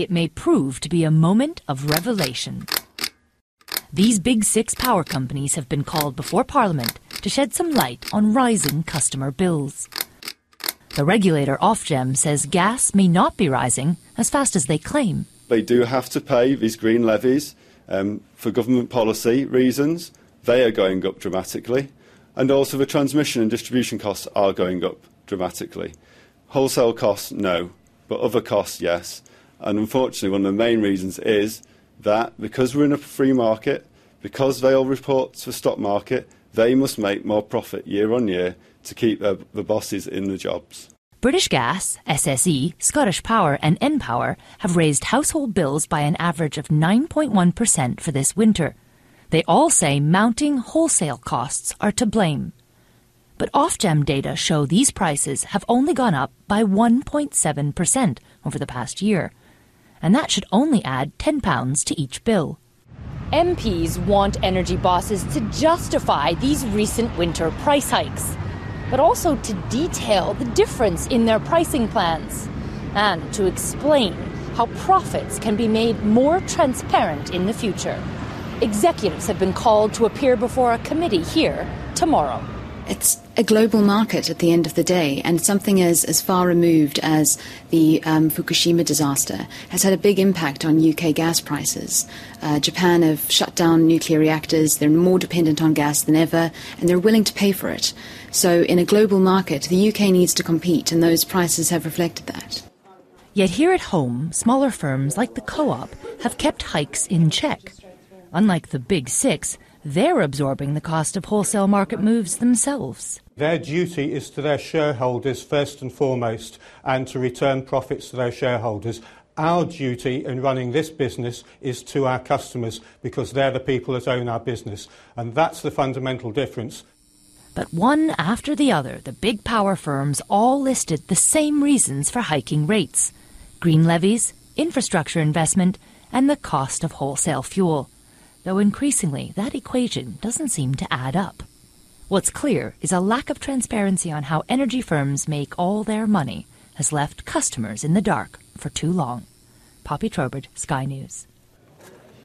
it may prove to be a moment of revelation. These big six power companies have been called before Parliament to shed some light on rising customer bills. The regulator Ofgem says gas may not be rising as fast as they claim. They do have to pay these green levies for government policy reasons. They are going up dramatically. And also the transmission and distribution costs are going up dramatically. Wholesale costs, no, but other costs, yes. And unfortunately, one of the main reasons is that because we're in a free market, because they all report to the stock market, they must make more profit year on year to keep the bosses in the jobs. British Gas, SSE, Scottish Power and npower have raised household bills by an average of 9.1% for this winter. They all say mounting wholesale costs are to blame. But Ofgem data show these prices have only gone up by 1.7% over the past year. And that should only add £10 to each bill. MPs want energy bosses to justify these recent winter price hikes, but also to detail the difference in their pricing plans and to explain how profits can be made more transparent in the future. Executives have been called to appear before a committee here tomorrow. It's a global market at the end of the day, and something as far removed as the Fukushima disaster has had a big impact on UK gas prices. Japan have shut down nuclear reactors, they're more dependent on gas than ever, and they're willing to pay for it. So in a global market, the UK needs to compete, and those prices have reflected that. Yet here at home, smaller firms like the Co-op have kept hikes in check. Unlike the big six, they're absorbing the cost of wholesale market moves themselves. Their duty is to their shareholders first and foremost, and to return profits to those shareholders. Our duty in running this business is to our customers, because they're the people that own our business. And that's the fundamental difference. But one after the other, the big power firms all listed the same reasons for hiking rates: green levies, infrastructure investment, and the cost of wholesale fuel. Though increasingly that equation doesn't seem to add up. What's clear is a lack of transparency on how energy firms make all their money has left customers in the dark for too long. Poppy Trowbridge, Sky News.